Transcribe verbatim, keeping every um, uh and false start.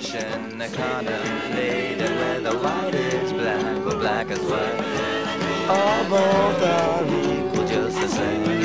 contemplation, I contemplate, and whether white is black or black is white, all both are equal, just the same.